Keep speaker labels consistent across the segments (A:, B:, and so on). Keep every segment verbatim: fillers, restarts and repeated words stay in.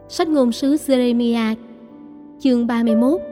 A: Sách ngôn sứ Giê-rê-mi-a, chương ba mươi mốt.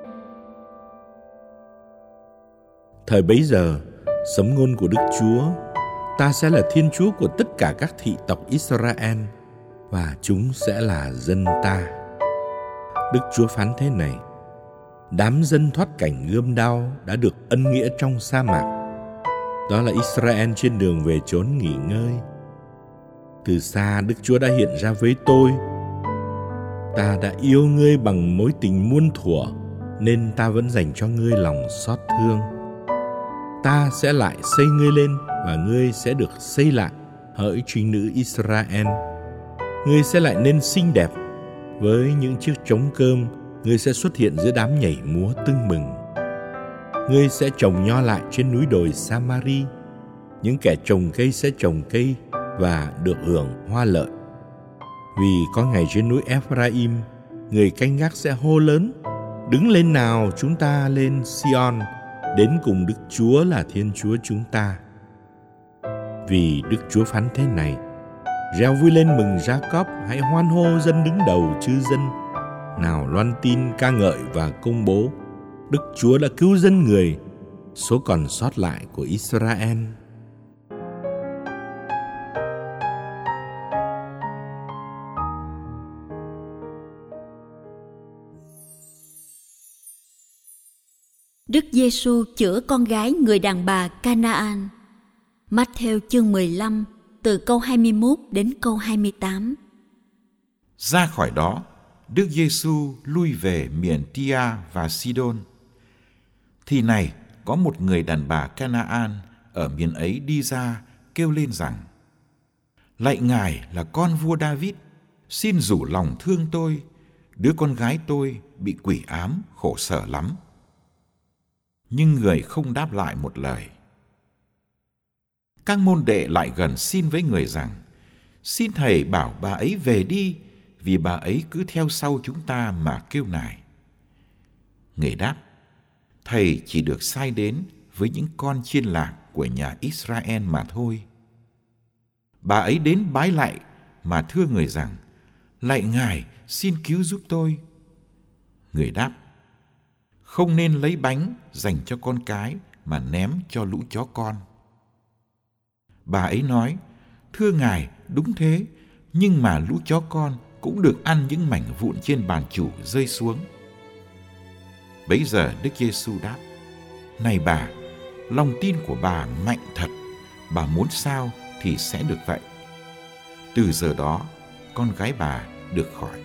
B: Thời bấy giờ, sấm ngôn của Đức Chúa: ta sẽ là Thiên Chúa của tất cả các thị tộc Israel, và chúng sẽ là dân ta. Đức Chúa phán thế này: đám dân thoát cảnh gươm đao đã được ân nghĩa trong sa mạc. Đó là Israel trên đường về chốn nghỉ ngơi. Từ xa Đức Chúa đã hiện ra với tôi. Ta đã yêu ngươi bằng mối tình muôn thuở, nên ta vẫn dành cho ngươi lòng xót thương. Ta sẽ lại xây ngươi lên, và ngươi sẽ được xây lại, hỡi trinh nữ Israel. Ngươi sẽ lại nên xinh đẹp. Với những chiếc trống cơm, ngươi sẽ xuất hiện giữa đám nhảy múa tưng bừng. Ngươi sẽ trồng nho lại trên núi đồi Samari. Những kẻ trồng cây sẽ trồng cây và được hưởng hoa lợi. Vì có ngày trên núi Ephraim, người canh gác sẽ hô lớn: đứng lên nào, chúng ta lên Sion, đến cùng Đức Chúa là Thiên Chúa chúng ta. Vì Đức Chúa phán thế này: reo vui lên mừng Gia-cóp, hãy hoan hô dân đứng đầu chư dân. Nào loan tin, ca ngợi và công bố: Đức Chúa đã cứu dân người, số còn sót lại của Israel.
C: Đức Giê-xu chữa con gái người đàn bà Ca-na-an. Mát-theo chương mười lăm, từ câu hai mươi mốt đến câu hai mươi tám.
D: Ra khỏi đó, Đức Giê-xu lui về miền Tia và Sidon. Thì này, có một người đàn bà Ca-na-an ở miền ấy đi ra kêu lên rằng: lạy Ngài là con vua David, xin rủ lòng thương tôi, đứa con gái tôi bị quỷ ám khổ sở lắm. Nhưng người không đáp lại một lời. Các môn đệ lại gần xin với người rằng: xin thầy bảo bà ấy về đi, vì bà ấy cứ theo sau chúng ta mà kêu nài. Người đáp: thầy chỉ được sai đến với những con chiên lạc của nhà Israel mà thôi. Bà ấy đến bái lạy mà thưa người rằng: lạy Ngài, xin cứu giúp tôi. Người đáp: không nên lấy bánh dành cho con cái mà ném cho lũ chó con. Bà ấy nói: thưa Ngài, đúng thế, nhưng mà lũ chó con cũng được ăn những mảnh vụn trên bàn chủ rơi xuống. Bấy giờ Đức Giê-xu đáp: này bà, lòng tin của bà mạnh thật, bà muốn sao thì sẽ được vậy. Từ giờ đó, con gái bà được khỏi.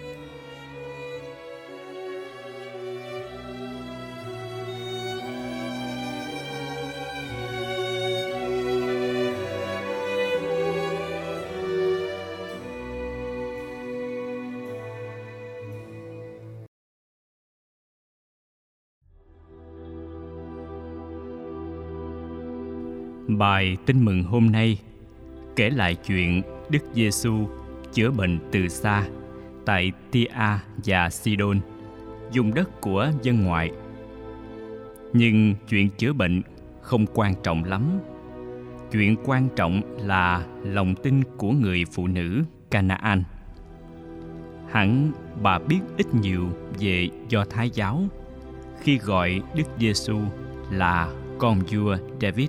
E: Bài tin mừng hôm nay kể lại chuyện Đức Giê-xu chữa bệnh từ xa tại Tia và Sidon, vùng đất của dân ngoại. Nhưng chuyện chữa bệnh không quan trọng lắm. Chuyện quan trọng là lòng tin của người phụ nữ Ca-na-an. Hẳn bà biết ít nhiều về Do Thái giáo khi gọi Đức Giê-xu là con vua David.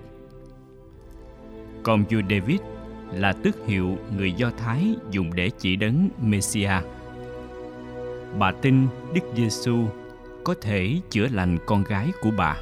E: Con vua David là tước hiệu người Do Thái dùng để chỉ đấng Messiah. Bà tin Đức Giê-xu có thể chữa lành con gái của bà.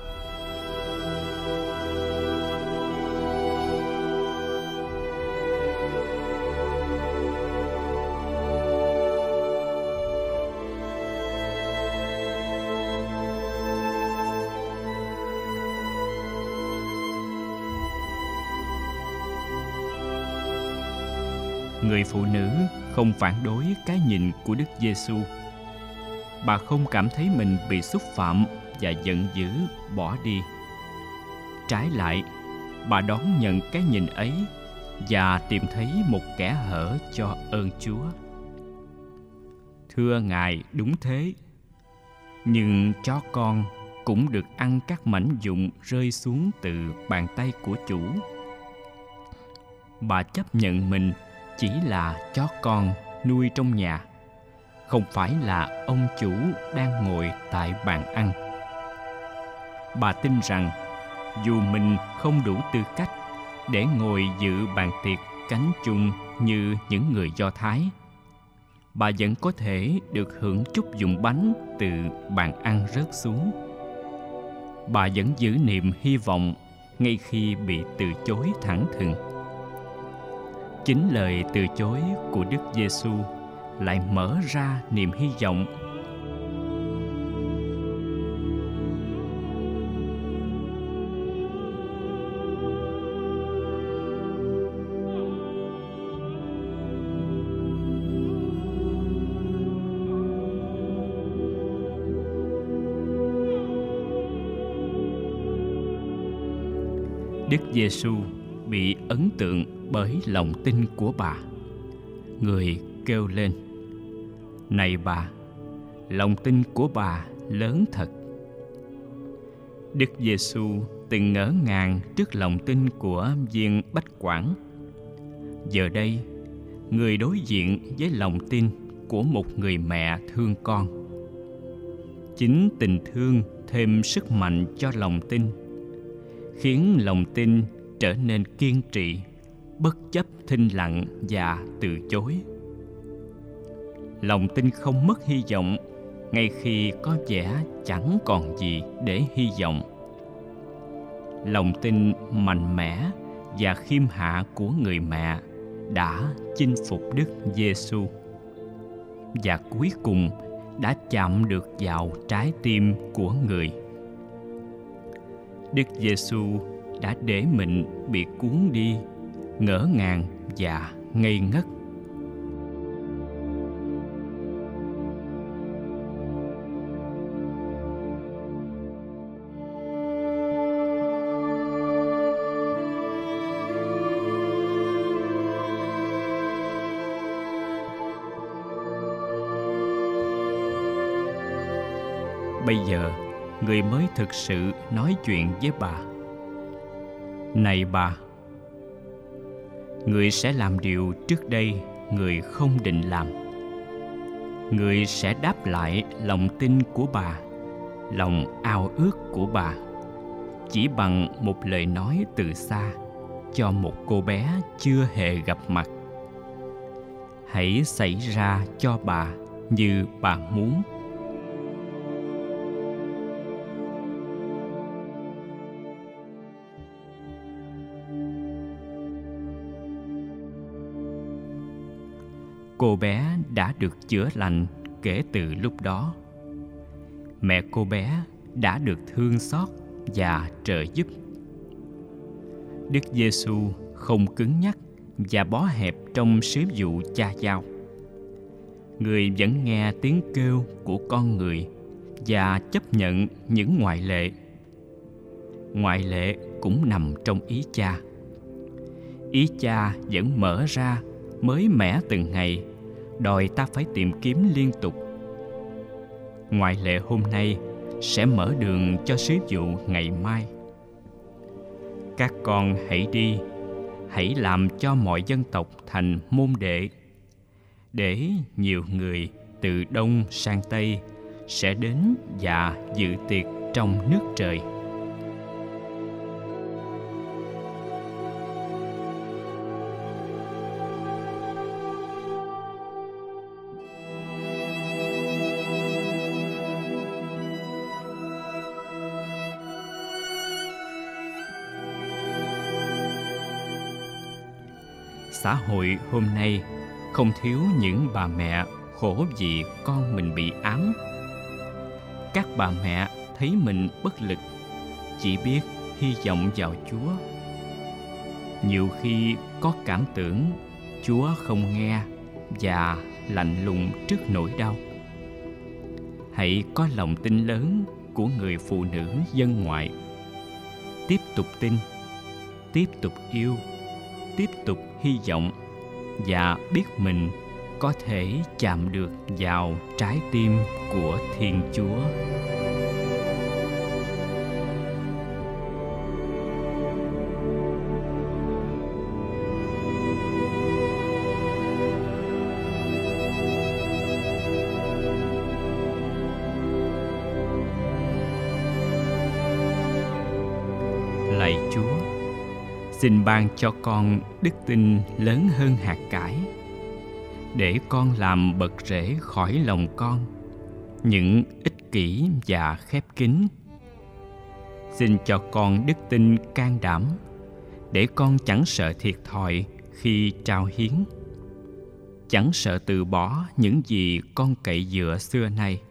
E: Người phụ nữ không phản đối cái nhìn của Đức Giê-xu. Bà không cảm thấy mình bị xúc phạm và giận dữ bỏ đi. Trái lại, bà đón nhận cái nhìn ấy và tìm thấy một kẽ hở cho ơn Chúa. Thưa Ngài, đúng thế. Nhưng chó con cũng được ăn các mảnh vụn rơi xuống từ bàn tay của chủ. Bà chấp nhận mình chỉ là chó con nuôi trong nhà, không phải là ông chủ đang ngồi tại bàn ăn. Bà tin rằng dù mình không đủ tư cách để ngồi dự bàn tiệc cánh chung như những người Do Thái, bà vẫn có thể được hưởng chút dụng bánh từ bàn ăn rớt xuống. Bà vẫn giữ niềm hy vọng ngay khi bị từ chối thẳng thừng. Chính lời từ chối của Đức Giêsu lại mở ra niềm hy vọng. Đức Giêsu bị ấn tượng bởi lòng tin của bà. Người kêu lên: "Này bà, lòng tin của bà lớn thật." Đức Giêsu từng ngỡ ngàng trước lòng tin của viên bách quản. Giờ đây, người đối diện với lòng tin của một người mẹ thương con. Chính tình thương thêm sức mạnh cho lòng tin, khiến lòng tin trở nên kiên trì, bất chấp thinh lặng và từ chối. Lòng tin không mất hy vọng ngay khi có vẻ chẳng còn gì để hy vọng. Lòng tin mạnh mẽ và khiêm hạ của người mẹ đã chinh phục Đức Giêsu và cuối cùng đã chạm được vào trái tim của người. Đức Giêsu đã để mình bị cuốn đi, ngỡ ngàng và ngây ngất. Bây giờ, người mới thực sự nói chuyện với bà. "Này bà, người sẽ làm điều trước đây người không định làm. Người sẽ đáp lại lòng tin của bà, lòng ao ước của bà, chỉ bằng một lời nói từ xa cho một cô bé chưa hề gặp mặt. Hãy xảy ra cho bà như bà muốn." Cô bé đã được chữa lành kể từ lúc đó. Mẹ cô bé đã được thương xót và trợ giúp. Đức Giêsu không cứng nhắc và bó hẹp trong sứ vụ cha giao. Người vẫn nghe tiếng kêu của con người và chấp nhận những ngoại lệ. Ngoại lệ cũng nằm trong ý cha. Ý cha vẫn mở ra, mới mẻ từng ngày, đòi ta phải tìm kiếm liên tục. Ngoại lệ hôm nay sẽ mở đường cho sứ vụ ngày mai. Các con hãy đi, hãy làm cho mọi dân tộc thành môn đệ, để nhiều người từ đông sang tây sẽ đến và dự tiệc trong nước trời. Xã hội hôm nay không thiếu những bà mẹ khổ vì con mình bị ám. Các bà mẹ thấy mình bất lực, chỉ biết hy vọng vào Chúa. Nhiều khi có cảm tưởng Chúa không nghe và lạnh lùng trước nỗi đau. Hãy có lòng tin lớn của người phụ nữ dân ngoại. Tiếp tục tin, tiếp tục yêu, tiếp tục hy vọng và biết mình có thể chạm được vào trái tim của Thiên Chúa. Xin ban cho con đức tin lớn hơn hạt cải, để con làm bật rễ khỏi lòng con những ích kỷ và khép kín. Xin cho con đức tin can đảm, để con chẳng sợ thiệt thòi khi trao hiến, chẳng sợ từ bỏ những gì con cậy dựa xưa nay.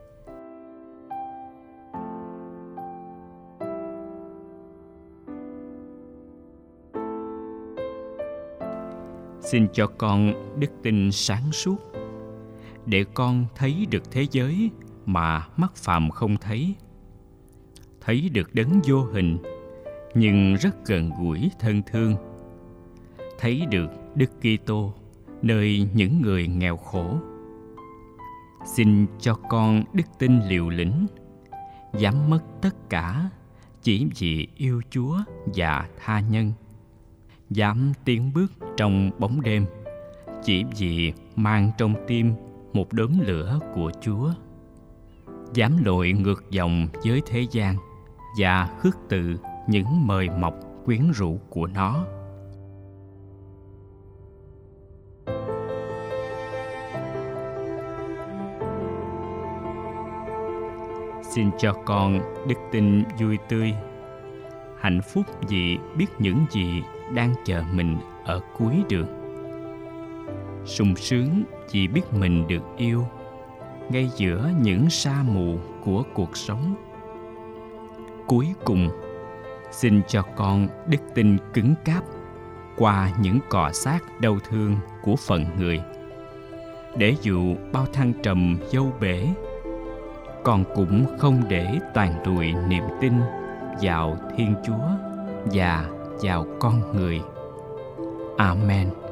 E: Xin cho con đức tin sáng suốt, để con thấy được thế giới mà mắt phàm không thấy, thấy được đấng vô hình nhưng rất gần gũi thân thương, thấy được Đức Kitô nơi những người nghèo khổ. Xin cho con đức tin liều lĩnh, dám mất tất cả chỉ vì yêu Chúa và tha nhân, dám tiến bước trong bóng đêm chỉ vì mang trong tim một đốm lửa của Chúa, dám lội ngược dòng với thế gian và khước từ những mời mọc quyến rũ của nó. Xin cho con đức tin vui tươi, hạnh phúc vì biết những gì đang chờ mình ở cuối đường, sung sướng vì biết mình được yêu ngay giữa những sa mù của cuộc sống. Cuối cùng, xin cho con đức tin cứng cáp qua những cọ xát đau thương của phận người, để dù bao thăng trầm dâu bể, con cũng không để tàn lụi niềm tin vào Thiên Chúa và vào con người. Amen.